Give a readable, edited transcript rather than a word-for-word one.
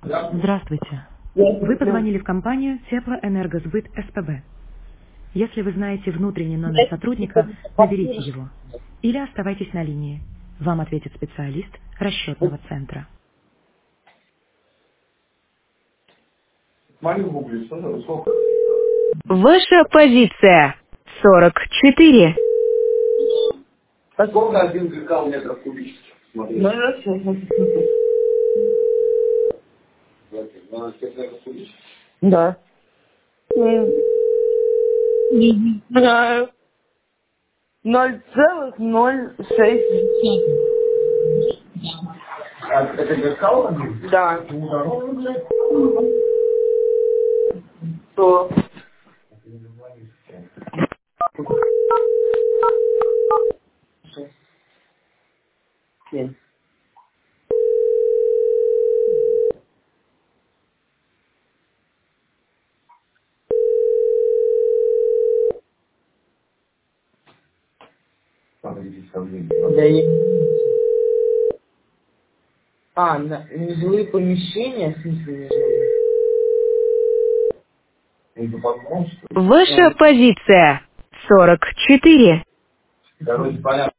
Здравствуйте. Вы позвонили в компанию Теплоэнергосбыт СПБ. Если вы знаете внутренний номер сотрудника, наберите его. Или оставайтесь на линии. Вам ответит специалист расчетного центра. Ваша позиция 44. Сколько один гкал метров кубических? Смотри. Ну, да, все. 12 метров кубических? Да. Не знаю. 0,06. А это гкал? Да. Что? Семь. Да нежилые помещения, в смысле нежилые? Ваша позиция 44. Короче, понятно.